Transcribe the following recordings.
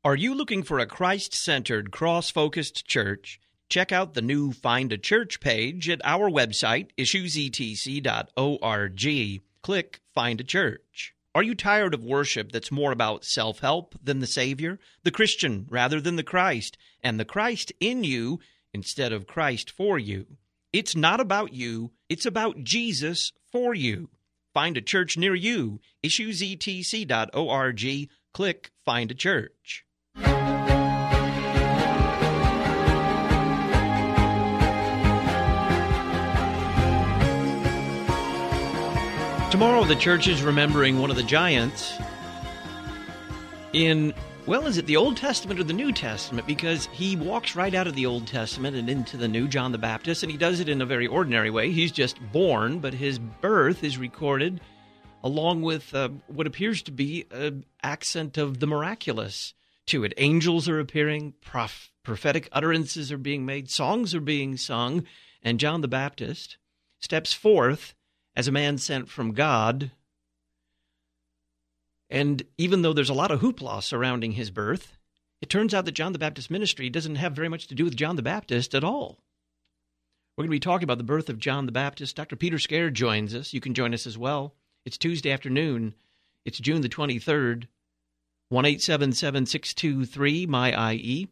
Are you looking for a Christ-centered, cross-focused church? Check out the new Find a Church page at our website, issuesetc.org. Click Find a Church. Are you tired of worship that's more about self-help than the Savior, the Christian rather than the Christ, and the Christ in you instead of Christ for you? It's not about you, it's about Jesus for you. Find a church near you, issuesetc.org. Click Find a Church. Tomorrow the church is remembering one of the giants in, well, is it the Old Testament or the New Testament? Because he walks right out of the Old Testament and into the New, John the Baptist, and he does it in a very ordinary way. He's just born, but his birth is recorded along with what appears to be an accent of the miraculous to it. Angels are appearing, prophetic utterances are being made, songs are being sung, and John the Baptist steps forth as a man sent from God. And even though there's a lot of hoopla surrounding his birth, it turns out that John the Baptist's ministry doesn't have very much to do with John the Baptist at all. We're going to be talking about the birth of John the Baptist. Dr. Peter Scare joins us. You can join us as well. It's Tuesday afternoon. It's June the 23rd. 1-877-623-MY-IE,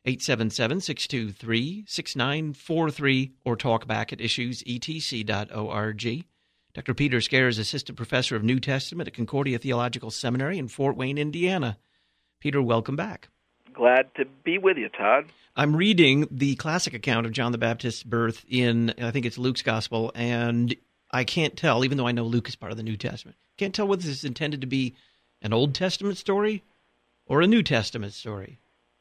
877-623-6943, or talk back at issuesetc.org. Dr. Peter Scare is Assistant Professor of New Testament at Concordia Theological Seminary in Fort Wayne, Indiana. Peter, welcome back. Glad to be with you, Todd. I'm reading the classic account of John the Baptist's birth in, I think it's Luke's Gospel, and I can't tell, even though I know Luke is part of the New Testament, can't tell whether this is intended to be an Old Testament story or a New Testament story.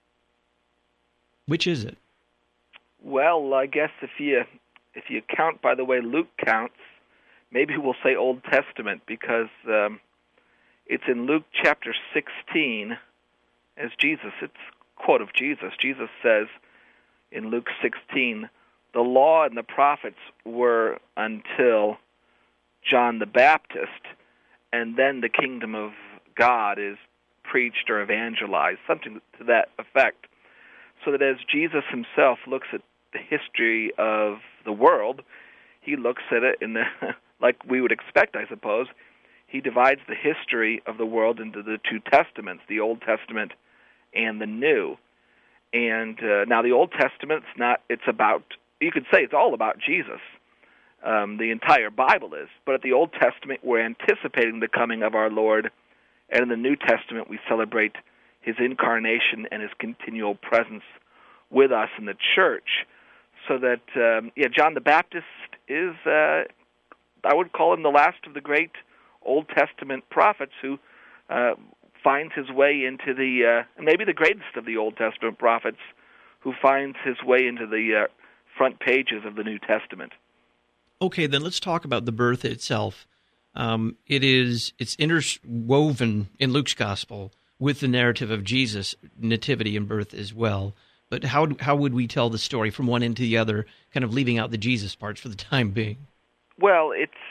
Which is it? Well, I guess if you count by the way Luke counts, maybe we'll say Old Testament, because it's in Luke chapter 16 as Jesus. It's a quote of Jesus. Jesus says in Luke 16, "The law and the prophets were until John the Baptist, and then the kingdom of God is preached or evangelized," something to that effect. So that as Jesus himself looks at the history of the world, he looks at it in the like we would expect, I suppose. He divides the history of the world into the two testaments, the Old Testament and the New. And now the Old Testament's it's about, you could say it's all about Jesus. The entire Bible is. But at the Old Testament, we're anticipating the coming of our Lord, and in the New Testament, we celebrate his incarnation and his continual presence with us in the church. So that, John the Baptist is, I would call him the last of the great Old Testament prophets who finds his way into maybe the greatest of the Old Testament prophets, who finds his way into the front pages of the New Testament. Okay, then let's talk about the birth itself. It's interwoven in Luke's Gospel with the narrative of Jesus' nativity and birth as well. But how would we tell the story from one end to the other, kind of leaving out the Jesus parts for the time being? Well,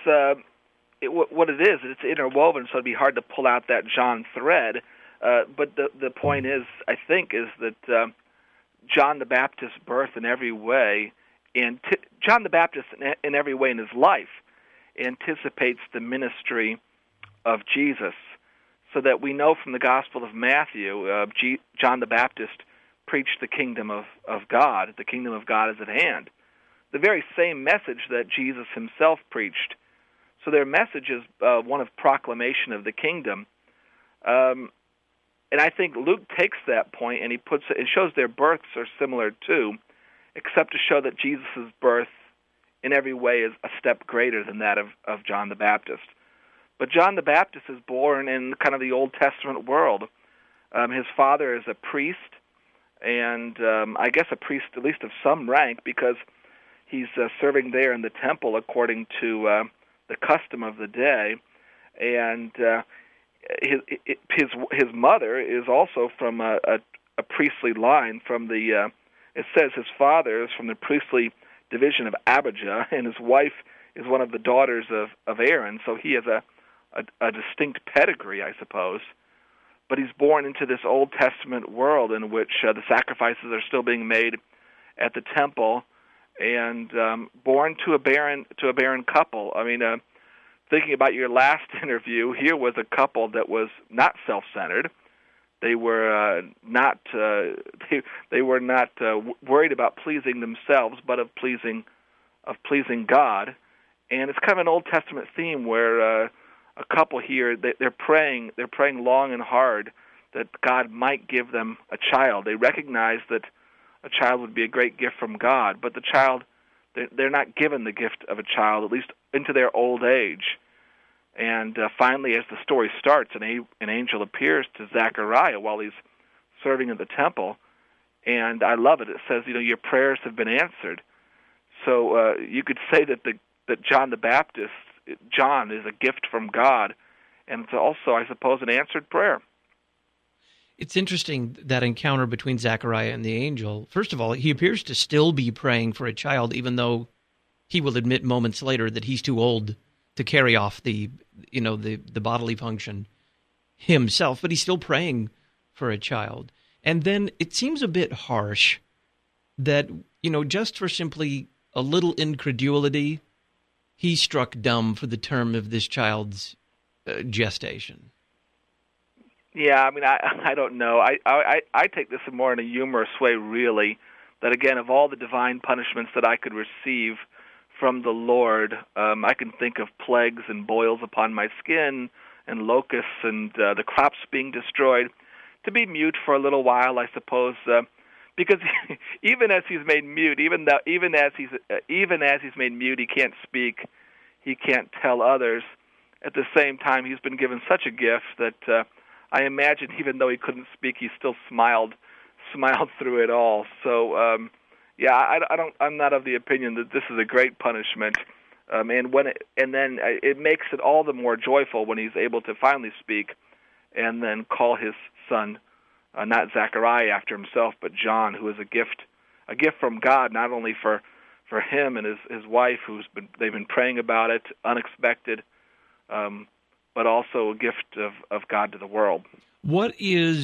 what it is, it's interwoven, so it'd be hard to pull out that John thread. But the point is, I think, is that John the Baptist's birth in every way, and John the Baptist in every way in his life, anticipates the ministry of Jesus. So that we know from the Gospel of Matthew, John the Baptist preached the kingdom of God. The kingdom of God is at hand. The very same message that Jesus himself preached. So their message is one of proclamation of the kingdom. And I think Luke takes that point and he puts it, and shows their births are similar too, except to show that Jesus' birth in every way is a step greater than that of John the Baptist. But John the Baptist is born in kind of the Old Testament world. His father is a priest, and I guess a priest at least of some rank, because he's serving there in the temple according to the custom of the day. And his mother is also from a priestly line. From the it says his father is from the priestly division of Abijah, and his wife is one of the daughters of Aaron. So he has a distinct pedigree, I suppose. but he's born into this Old Testament world in which the sacrifices are still being made at the temple, and born to a barren couple. I mean, thinking about your last interview, here was a couple that was not self-centered. They were not they were not worried about pleasing themselves, but of pleasing God. And it's kind of an Old Testament theme where a couple here, they're praying long and hard that God might give them a child. They recognize that a child would be a great gift from God, but the child, they're not given the gift of a child, at least into their old age. And finally, as the story starts, an angel appears to Zechariah while he's serving in the temple, and I love it. It says, your prayers have been answered. So you could say that John the Baptist, John is a gift from God, and it's also, I suppose, an answered prayer. It's interesting, that encounter between Zechariah and the angel. First of all, he appears to still be praying for a child, even though he will admit moments later that he's too old to carry off the bodily function himself, but he's still praying for a child. And then it seems a bit harsh that, just for simply a little incredulity, he struck dumb for the term of this child's gestation. Yeah, I mean, I don't know. I take this more in a humorous way, really, that, again, of all the divine punishments that I could receive from the Lord, I can think of plagues and boils upon my skin and locusts and the crops being destroyed. To be mute for a little while, I suppose, because even as he's made mute, even as he's made mute, he can't speak, he can't tell others. At the same time, he's been given such a gift that I imagine, even though he couldn't speak, he still smiled through it all. So, I'm not of the opinion that this is a great punishment, and then it makes it all the more joyful when he's able to finally speak, and then call his son, not Zechariah after himself, but John, who is a gift from God, not only for him and his wife, they've been praying about it, unexpected, but also a gift of God to the world. What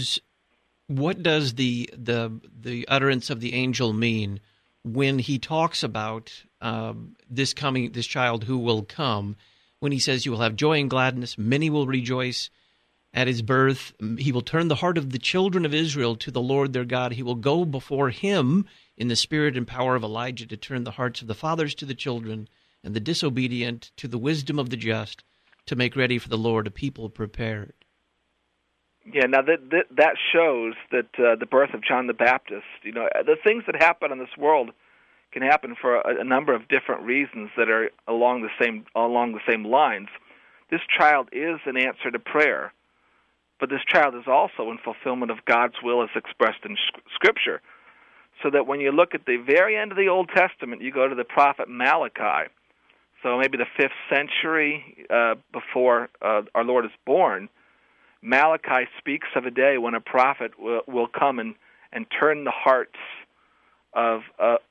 does the utterance of the angel mean when he talks about this child who will come? When he says, "You will have joy and gladness; many will rejoice at his birth. He will turn the heart of the children of Israel to the Lord their God. He will go before him in the spirit and power of Elijah to turn the hearts of the fathers to the children and the disobedient to the wisdom of the just, to make ready for the Lord a people prepared." Yeah, now that shows that the birth of John the Baptist, the things that happen in this world can happen for a number of different reasons that are along the same lines. This child is an answer to prayer, but this child is also in fulfillment of God's will as expressed in Scripture. So that when you look at the very end of the Old Testament, you go to the prophet Malachi. So maybe the 5th century before our Lord is born, Malachi speaks of a day when a prophet will come and turn the hearts of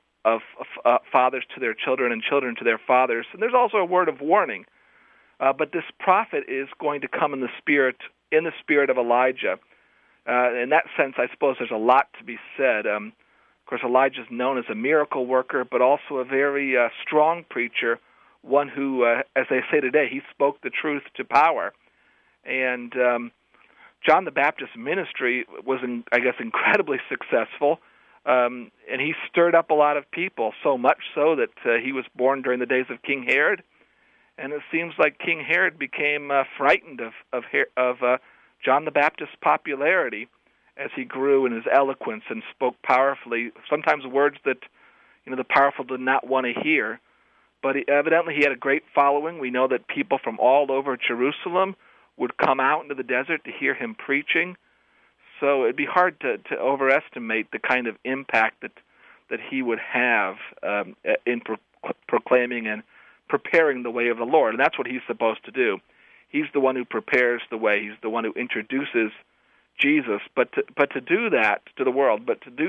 fathers to their children and children to their fathers. And there's also a word of warning. But this prophet is going to come in the spirit of Elijah. In that sense, I suppose there's a lot to be said. Of course, Elijah is known as a miracle worker, but also a very strong preacher, one who, as they say today, he spoke the truth to power. And John the Baptist's ministry was, incredibly successful, and he stirred up a lot of people, so much so that he was born during the days of King Herod, and it seems like King Herod became frightened of John the Baptist's popularity as he grew in his eloquence and spoke powerfully, sometimes words that the powerful did not want to hear. But evidently he had a great following. We know that people from all over Jerusalem would come out into the desert to hear him preaching. So it'd be hard to overestimate the kind of impact that he would have in proclaiming and preparing the way of the Lord. And that's what he's supposed to do. He's the one who prepares the way. He's the one who introduces Jesus. But to do that to the world,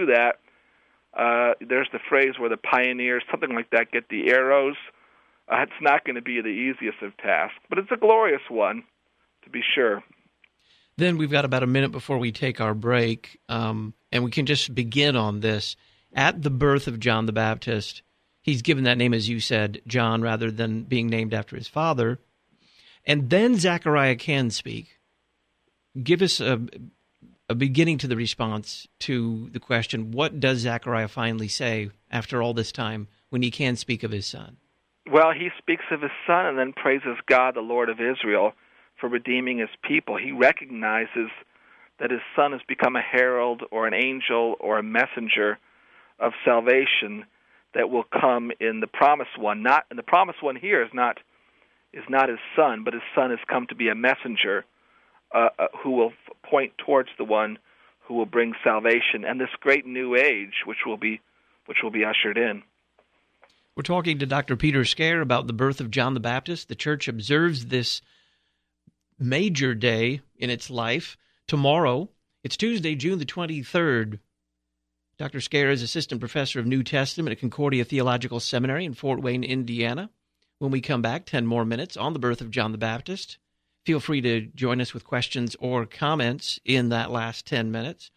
there's the phrase where the pioneers, something like that, get the arrows. It's not going to be the easiest of tasks, but it's a glorious one, to be sure. Then we've got about a minute before we take our break, and we can just begin on this. At the birth of John the Baptist, he's given that name, as you said, John, rather than being named after his father. And then Zechariah can speak. Give us a beginning to the response to the question, what does Zechariah finally say after all this time when he can speak of his son? Well, he speaks of his son and then praises God, the Lord of Israel, for redeeming his people. He recognizes that his son has become a herald or an angel or a messenger of salvation that will come in the promised one. And the promised one here is not his son, but his son has come to be a messenger who will point towards the one who will bring salvation and this great new age which will be ushered in. We're talking to Dr. Peter Scare about the birth of John the Baptist. The church observes this major day in its life tomorrow. It's Tuesday, June the 23rd. Dr. Scare is assistant professor of New Testament at Concordia Theological Seminary in Fort Wayne, Indiana. When we come back, 10 more minutes on the birth of John the Baptist. Feel free to join us with questions or comments in that last 10 minutes.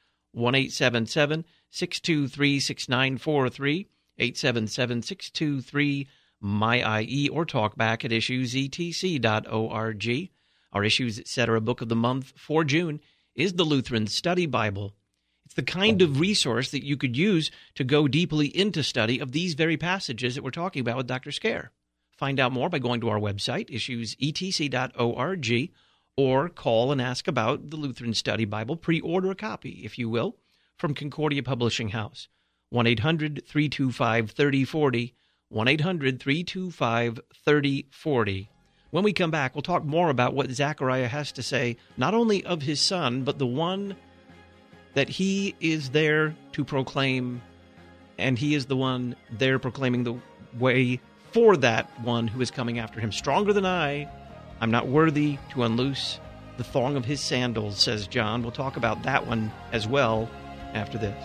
1-877-623-6943, 877-623-MY-IE, or talk back at issuesetc.org. Our Issues Etc. Book of the Month for June is the Lutheran Study Bible. It's the kind of resource that you could use to go deeply into study of these very passages that we're talking about with Dr. Scare. Find out more by going to our website, issuesetc.org, or call and ask about the Lutheran Study Bible. Pre-order a copy, if you will, from Concordia Publishing House. 1-800-325-3040, 1-800-325-3040. When we come back, we'll talk more about what Zechariah has to say, not only of his son, but the one that he is there to proclaim, and he is the one there proclaiming the way for that one who is coming after him. Stronger than I'm not worthy to unloose the thong of his sandals, says John. We'll talk about that one as well after this.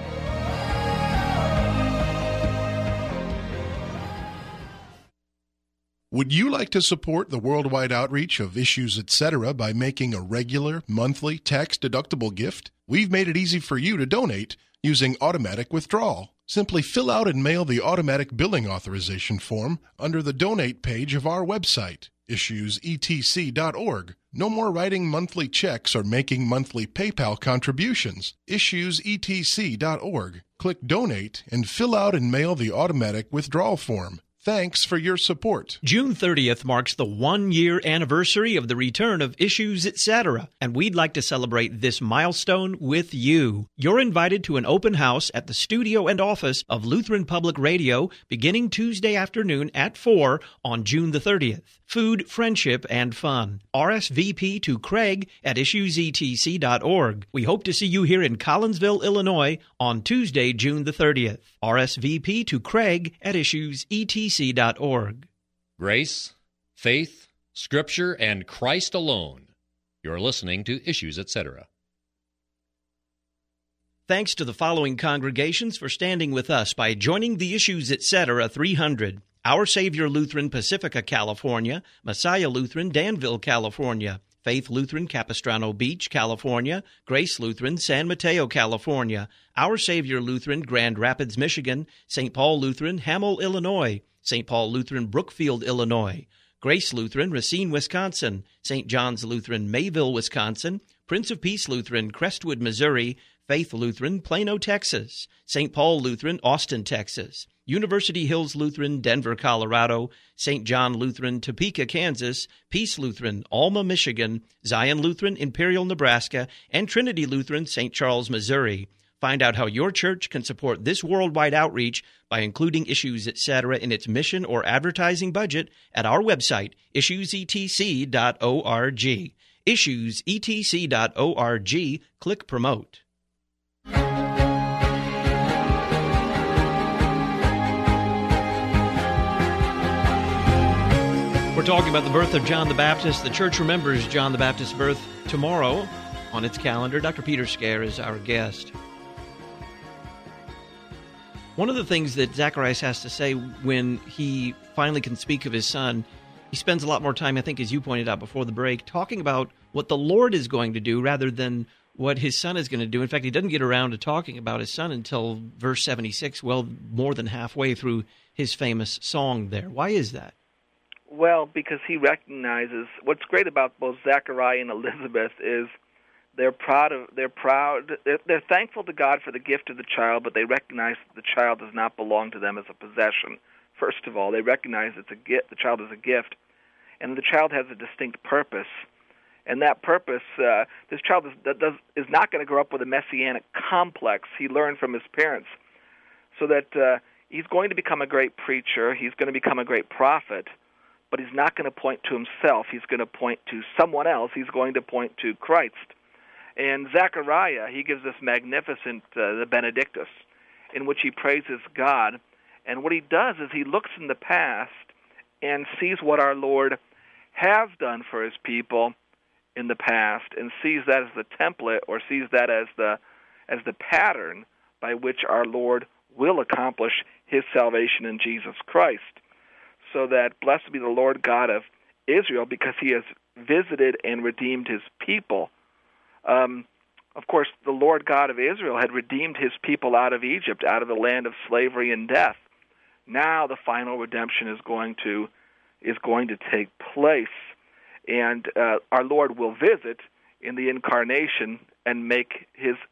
Would you like to support the worldwide outreach of Issues Etc. by making a regular, monthly, tax-deductible gift? We've made it easy for you to donate using automatic withdrawal. Simply fill out and mail the automatic billing authorization form under the donate page of our website, issuesetc.org. No more writing monthly checks or making monthly PayPal contributions. Issuesetc.org. Click Donate and fill out and mail the automatic withdrawal form. Thanks for your support. June 30th marks the one-year anniversary of the return of Issues Etc., and we'd like to celebrate this milestone with you. You're invited to an open house at the studio and office of Lutheran Public Radio beginning Tuesday afternoon at 4 on June the 30th. Food, friendship, and fun. RSVP to Craig at issuesetc.org. We hope to see you here in Collinsville, Illinois on Tuesday, June the 30th. RSVP to Craig at issuesetc.org. Grace, faith, Scripture, and Christ alone. You're listening to Issues Etc. Thanks to the following congregations for standing with us by joining the Issues Etc. 300. Our Savior Lutheran, Pacifica, California; Messiah Lutheran, Danville, California; Faith Lutheran, Capistrano Beach, California; Grace Lutheran, San Mateo, California; Our Savior Lutheran, Grand Rapids, Michigan; St. Paul Lutheran, Hamel, Illinois; St. Paul Lutheran, Brookfield, Illinois; Grace Lutheran, Racine, Wisconsin; St. John's Lutheran, Mayville, Wisconsin; Prince of Peace Lutheran, Crestwood, Missouri; Faith Lutheran, Plano, Texas; St. Paul Lutheran, Austin, Texas; University Hills Lutheran, Denver, Colorado; St. John Lutheran, Topeka, Kansas; Peace Lutheran, Alma, Michigan; Zion Lutheran, Imperial, Nebraska; and Trinity Lutheran, St. Charles, Missouri. Find out how your church can support this worldwide outreach by including Issues Etc. in its mission or advertising budget at our website, issuesetc.org. Issuesetc.org. Click Promote. We're talking about the birth of John the Baptist. The church remembers John the Baptist's birth tomorrow on its calendar. Dr. Peter Scare is our guest. One of the things that Zacharias has to say when he finally can speak of his son He spends a lot more time, I think, as you pointed out before the break, talking about what the Lord is going to do rather than what his son is going to do. In fact, he doesn't get around to talking about his son until verse 76, well, more than halfway through his famous song there. Why is that? Well, because he recognizes what's great about both Zechariah and Elizabeth is they're thankful to God for the gift of the child, but they recognize that the child does not belong to them as a possession. First of all, they recognize it's a gift. The child is a gift, and the child has a distinct purpose. And that purpose, this child is not going to grow up with a messianic complex. He learned from his parents, so that he's going to become a great preacher. He's going to become a great prophet, but he's not going to point to himself. He's going to point to someone else. He's going to point to Christ. And Zechariah, he gives this magnificent the Benedictus, in which he praises God. And what he does is he looks in the past and sees what our Lord has done for his people in the past, and sees that as the template, or sees that as the pattern by which our Lord will accomplish his salvation in Jesus Christ. So that blessed be the Lord God of Israel, because he has visited and redeemed his people. Of course, the Lord God of Israel had redeemed his people out of Egypt, out of the land of slavery and death. Now the final redemption is going to take place, and our Lord will visit in the incarnation and make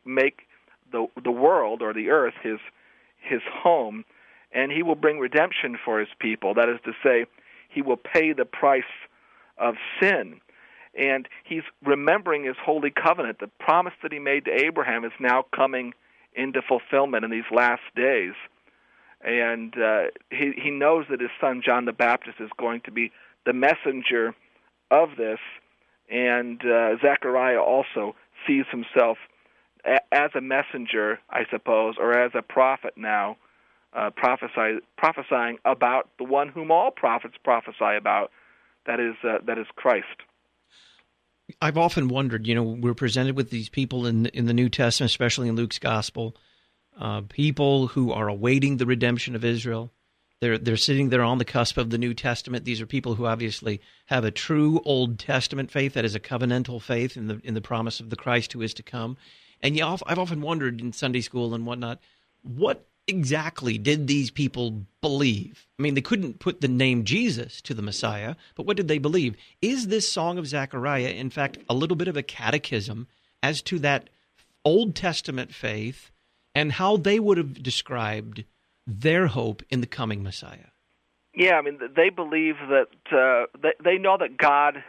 the world, or the earth, his home, and he will bring redemption for his people. That is to say, he will pay the price of sin. And he's remembering his holy covenant. The promise that he made to Abraham is now coming into fulfillment in these last days. And he knows that his son John the Baptist is going to be the messenger of this. And Zechariah also sees himself as a messenger, I suppose, or as a prophet now, prophesying about the one whom all prophets prophesy about, that is Christ. I've often wondered, we're presented with these people in the New Testament, especially in Luke's Gospel, people who are awaiting the redemption of Israel. They're sitting there on the cusp of the New Testament. These are people who obviously have a true Old Testament faith, that is a covenantal faith in the promise of the Christ who is to come. And I've often wondered in Sunday school and whatnot, what exactly did these people believe? I mean, they couldn't put the name Jesus to the Messiah, but what did they believe? Is this Song of Zechariah, in fact, a little bit of a catechism as to that Old Testament faith and how they would have described their hope in the coming Messiah? Yeah, I mean, they believe that they know that God,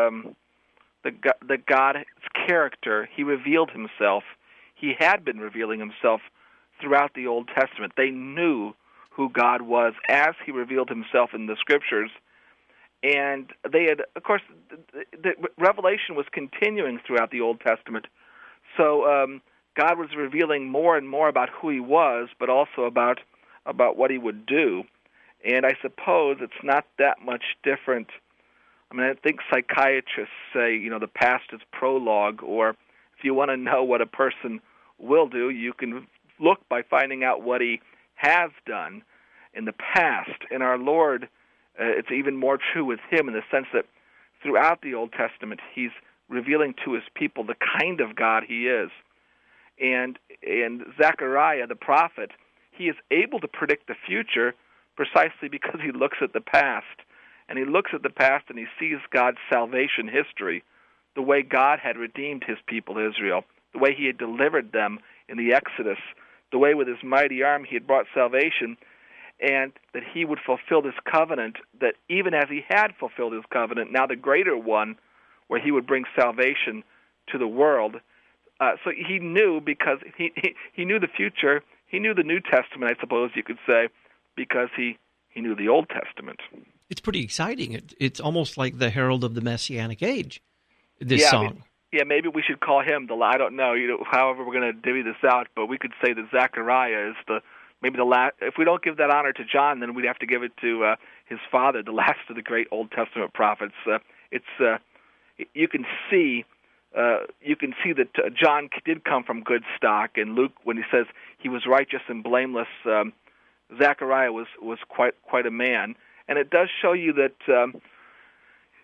that God's character, he revealed himself. He had been revealing himself throughout the Old Testament. They knew who God was as he revealed himself in the Scriptures. And they had, of course, the revelation was continuing throughout the Old Testament. So God was revealing more and more about who he was, but also about what he would do. And I suppose it's not that much different. I mean, I think psychiatrists say, the past is prologue, or if you want to know what a person will do, you can look by finding out what he has done in the past. And our Lord, it's even more true with him in the sense that throughout the Old Testament, he's revealing to his people the kind of God he is. And Zechariah, the prophet, he is able to predict the future precisely because he looks at the past. And he looks at the past and he sees God's salvation history, the way God had redeemed his people Israel, the way he had delivered them in the Exodus, the way with his mighty arm he had brought salvation, and that he would fulfill this covenant, that even as he had fulfilled his covenant, now the greater one, where he would bring salvation to the world. So he knew, because he knew the future. He knew the New Testament, I suppose you could say, because he knew the Old Testament. It's pretty exciting. It's almost like the herald of the Messianic age, this song. Maybe we should call him I don't know, however we're going to divvy this out, but we could say that Zechariah is maybe the last. If we don't give that honor to John, then we'd have to give it to his father, the last of the great Old Testament prophets. You can see that John did come from good stock, and Luke, when he says he was righteous and blameless, Zechariah was quite a man. And it does show you that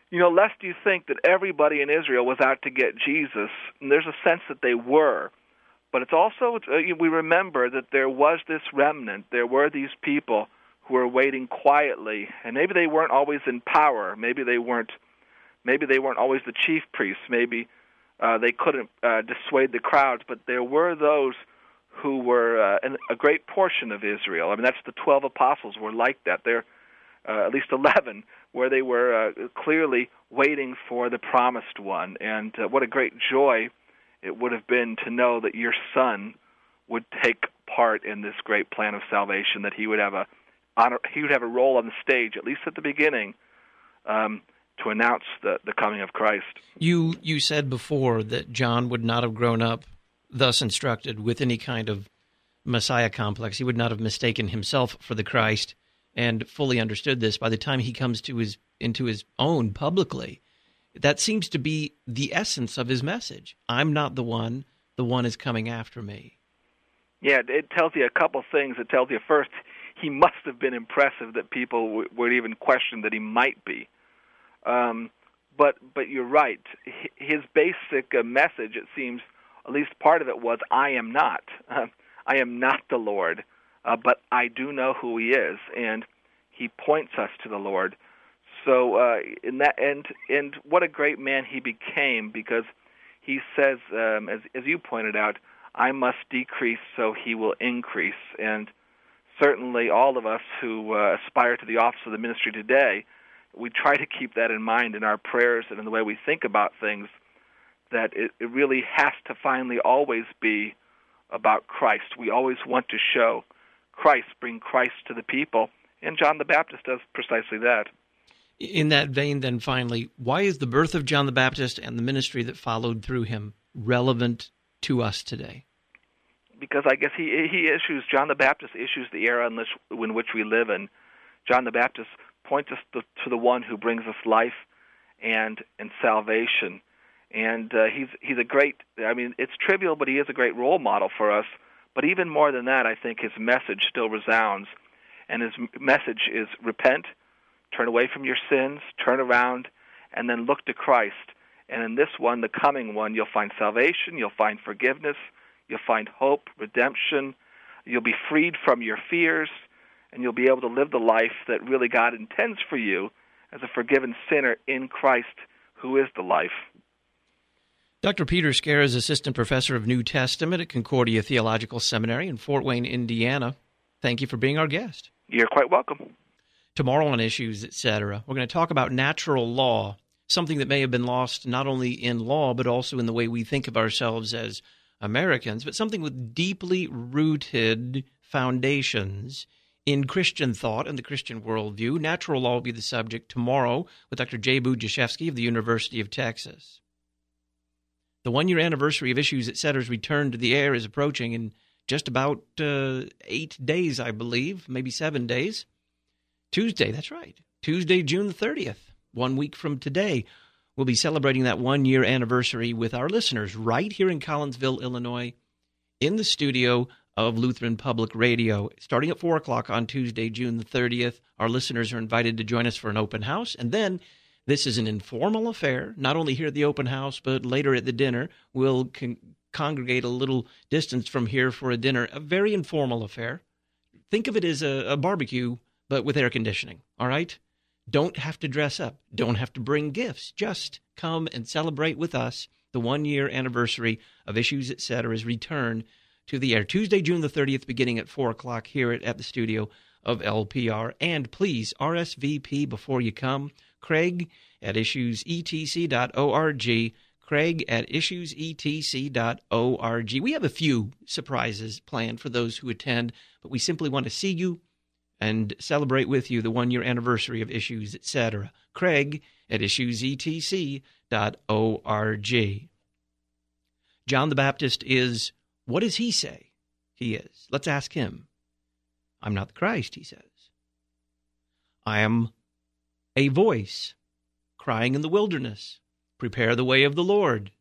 lest you think that everybody in Israel was out to get Jesus, and there's a sense that they were. But it's also, we remember that there was this remnant, there were these people who were waiting quietly, and maybe they weren't always in power, maybe they weren't always the chief priests, maybe they couldn't dissuade the crowds, but there were those who were a great portion of Israel. I mean, that's the 12 apostles were like that. There at least 11, where they were clearly waiting for the promised one. And what a great joy it would have been to know that your son would take part in this great plan of salvation, that he would have a role on the stage, at least at the beginning, to announce the coming of Christ. You said before that John would not have grown up thus instructed with any kind of Messiah complex. He would not have mistaken himself for the Christ and fully understood this by the time he comes into his own publicly. That seems to be the essence of his message. I'm not the one is coming after me. Yeah, it tells you a couple things. It tells you, first, he must have been impressive that people would even question that he might be. But you're right. His basic message, it seems, at least part of it was, I am not. I am not the Lord, but I do know who he is, and he points us to the Lord. So in that, and what a great man he became, because he says, as you pointed out, I must decrease so he will increase. And certainly all of us who aspire to the office of the ministry today, we try to keep that in mind in our prayers and in the way we think about things, that it really has to finally always be about Christ. We always want to show Christ, bring Christ to the people, and John the Baptist does precisely that. In that vein, then, finally, why is the birth of John the Baptist and the ministry that followed through him relevant to us today? Because I guess John the Baptist issues the era in which we live in. John the Baptist points us to the one who brings us life and salvation. And he's a great, I mean, it's trivial, but he is a great role model for us. But even more than that, I think his message still resounds. And his message is repent, turn away from your sins, turn around, and then look to Christ. And in this one, the coming one, you'll find salvation, you'll find forgiveness, you'll find hope, redemption, you'll be freed from your fears, and you'll be able to live the life that really God intends for you as a forgiven sinner in Christ, who is the life. Dr. Peter Scaer is Assistant Professor of New Testament at Concordia Theological Seminary in Fort Wayne, Indiana. Thank you for being our guest. You're quite welcome. Tomorrow on Issues, Etc., we're going to talk about natural law, something that may have been lost not only in law, but also in the way we think of ourselves as Americans, but something with deeply rooted foundations in Christian thought and the Christian worldview. Natural law will be the subject tomorrow with Dr. J. Budziszewski of the University of Texas. The one-year anniversary of Issues, Etc.'s return to the air is approaching in just about 8 days, I believe, maybe 7 days. Tuesday, that's right. Tuesday, June the 30th, 1 week from today, we'll be celebrating that one-year anniversary with our listeners right here in Collinsville, Illinois, in the studio of Lutheran Public Radio. Starting at 4 o'clock on Tuesday, June the 30th, our listeners are invited to join us for an open house. And then this is an informal affair, not only here at the open house, but later at the dinner. We'll congregate a little distance from here for a dinner, a very informal affair. Think of it as a barbecue, but with air conditioning, all right? Don't have to dress up. Don't have to bring gifts. Just come and celebrate with us the one-year anniversary of Issues, Etc.'s return to the air. Tuesday, June the 30th, beginning at 4 o'clock here at the studio of LPR. And please, RSVP before you come. Craig at issuesetc.org. Craig at issuesetc.org. We have a few surprises planned for those who attend, but we simply want to see you and celebrate with you the one-year anniversary of Issues, Etc. Craig at issuesetc.org. John the Baptist is, what does he say he is? Let's ask him. I'm not the Christ, he says. I am a voice crying in the wilderness, prepare the way of the Lord.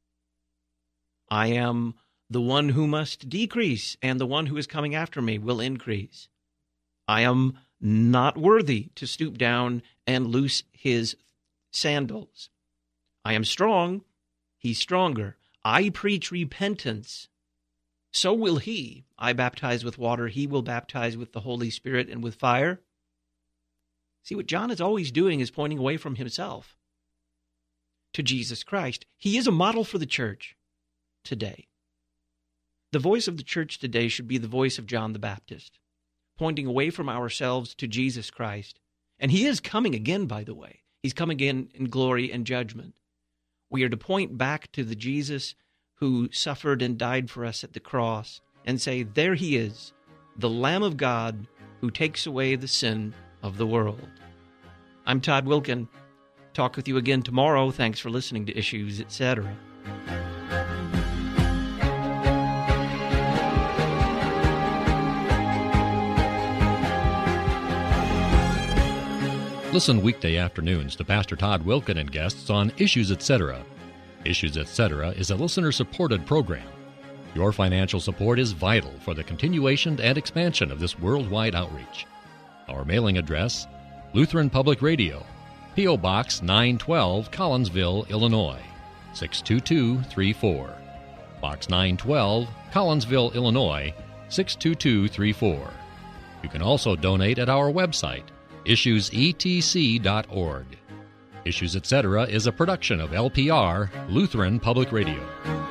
I am the one who must decrease, and the one who is coming after me will increase. I am not worthy to stoop down and loose his sandals. I am strong, he's stronger. I preach repentance, so will he. I baptize with water, he will baptize with the Holy Spirit and with fire. See, what John is always doing is pointing away from himself to Jesus Christ. He is a model for the church today. The voice of the church today should be the voice of John the Baptist, pointing away from ourselves to Jesus Christ. And he is coming again, by the way. He's coming again in glory and judgment. We are to point back to the Jesus who suffered and died for us at the cross and say, there he is, the Lamb of God who takes away the sin of the world. I'm Todd Wilken. Talk with you again tomorrow. Thanks for listening to Issues, Etc. Listen weekday afternoons to Pastor Todd Wilken and guests on Issues Etc. Issues Etc. is a listener-supported program. Your financial support is vital for the continuation and expansion of this worldwide outreach. Our mailing address, Lutheran Public Radio, P.O. Box 912, Collinsville, Illinois, 62234. Box 912, Collinsville, Illinois, 62234. You can also donate at our website, issuesetc.org. Issues Etc. is a production of LPR, Lutheran Public Radio.